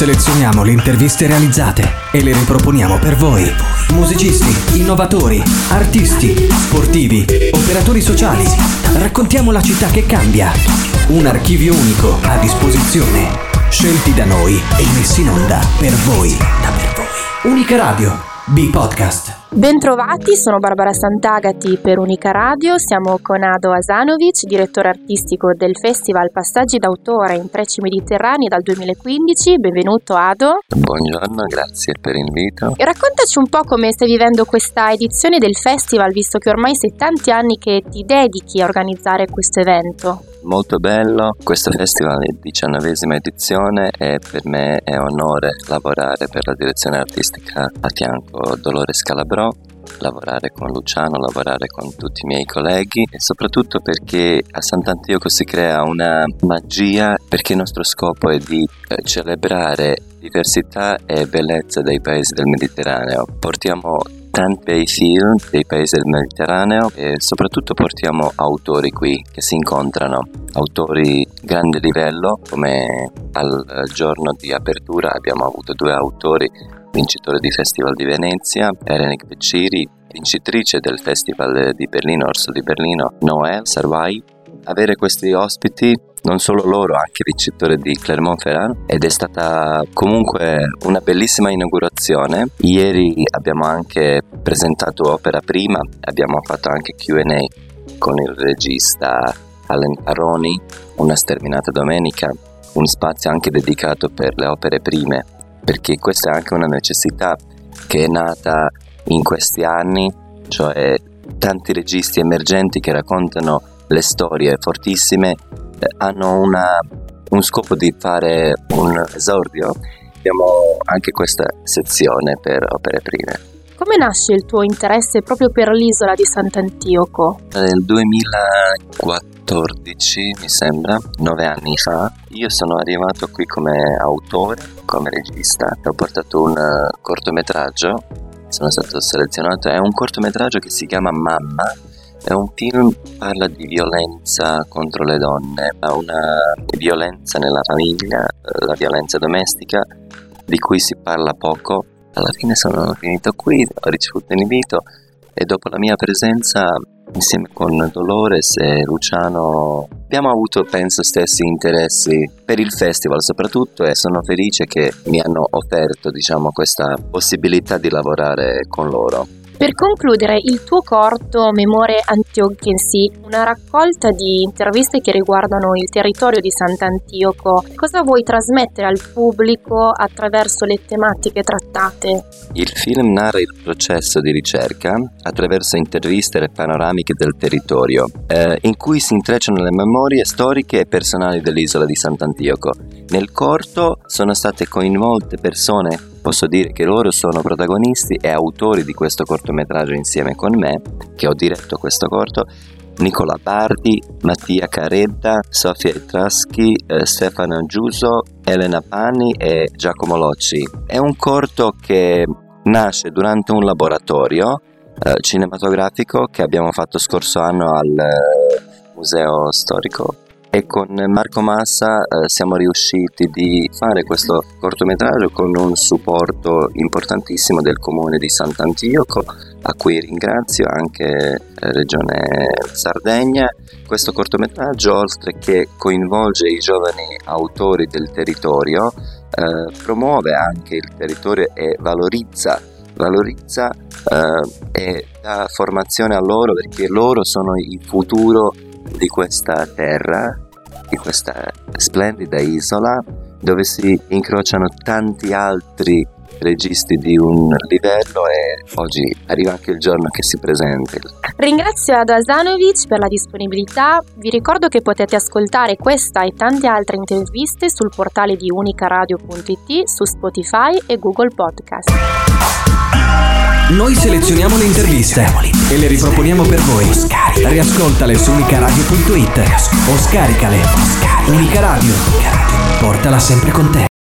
Selezioniamo le interviste realizzate e le riproponiamo per voi. Musicisti, innovatori, artisti, sportivi, operatori sociali. Raccontiamo la città che cambia. Un archivio unico a disposizione. Scelti da noi e messi in onda per voi. Unica Radio, B-Podcast. Bentrovati, sono Barbara Santagati per Unica Radio, siamo con Ado Asanovic, direttore artistico del Festival Passaggi d'autore Intrecci Mediterranei dal 2015. Benvenuto Ado. Buongiorno, grazie per l'invito. E raccontaci un po' come stai vivendo questa edizione del festival, visto che ormai sei tanti anni che ti dedichi a organizzare questo evento. Molto bello, questo festival è 19ª edizione e per me è onore lavorare per la direzione artistica a fianco Dolores Calabrò, lavorare con Luciano, lavorare con tutti i miei colleghi e soprattutto perché a Sant'Antioco si crea una magia, perché il nostro scopo è di celebrare diversità e bellezza dei paesi del Mediterraneo. Portiamo tanti bei film dei paesi del Mediterraneo e soprattutto portiamo autori qui che si incontrano, autori grande livello, come al giorno di apertura abbiamo avuto 2 autori vincitori di Festival di Venezia, Erenik Becciri, vincitrice del Festival di Berlino, Orso di Berlino, Noël Sarway. Avere questi ospiti, non solo loro, anche vincitore di Clermont-Ferrand, ed è stata comunque una bellissima inaugurazione. Ieri abbiamo anche presentato opera prima, abbiamo fatto anche Q&A con il regista Allen Aroni, Una sterminata domenica, un spazio anche dedicato per le opere prime, perché questa è anche una necessità che è nata in questi anni, cioè tanti registi emergenti che raccontano le storie fortissime hanno un scopo di fare un esordio. Abbiamo anche questa sezione per opere prime. Come nasce il tuo interesse proprio per l'isola di Sant'Antioco? Nel 2014, mi sembra, 9 anni fa, io sono arrivato qui come autore, come regista. Ho portato un cortometraggio, sono stato selezionato, è un cortometraggio che si chiama Mamma. È un film, parla di violenza contro le donne, una violenza nella famiglia, la violenza domestica, di cui si parla poco. Alla fine sono finito qui, ho ricevuto l'invito e dopo la mia presenza insieme con Dolores e Luciano abbiamo avuto, penso, stessi interessi per il festival soprattutto, e sono felice che mi hanno offerto, questa possibilità di lavorare con loro. Per concludere, il tuo corto Memorie Antiochiensi, una raccolta di interviste che riguardano il territorio di Sant'Antioco, cosa vuoi trasmettere al pubblico attraverso le tematiche trattate? Il film narra il processo di ricerca attraverso interviste e panoramiche del territorio, in cui si intrecciano le memorie storiche e personali dell'isola di Sant'Antioco. Nel corto sono state coinvolte persone. Posso dire che loro sono protagonisti e autori di questo cortometraggio insieme con me, che ho diretto questo corto: Nicola Bardi, Mattia Caredda, Sofia Etraschi, Stefano Giuso, Elena Pani e Giacomo Locci. È un corto che nasce durante un laboratorio cinematografico che abbiamo fatto scorso anno al Museo Storico. E con Marco Massa siamo riusciti di fare questo cortometraggio con un supporto importantissimo del comune di Sant'Antioco, a cui ringrazio, anche Regione Sardegna. Questo cortometraggio, oltre che coinvolge i giovani autori del territorio, promuove anche il territorio e valorizza e dà formazione a loro, perché loro sono il futuro di questa terra, di questa splendida isola, dove si incrociano tanti altri registi di un livello, e oggi arriva anche il giorno che si presenti. Ringrazio Ado Asanovic per la disponibilità. Vi ricordo che potete ascoltare questa e tante altre interviste sul portale di unicaradio.it, su Spotify e Google Podcast. Noi selezioniamo le interviste e le riproponiamo per voi. Riascoltale su unicaradio.it o scaricale. Unica Radio, portala sempre con te.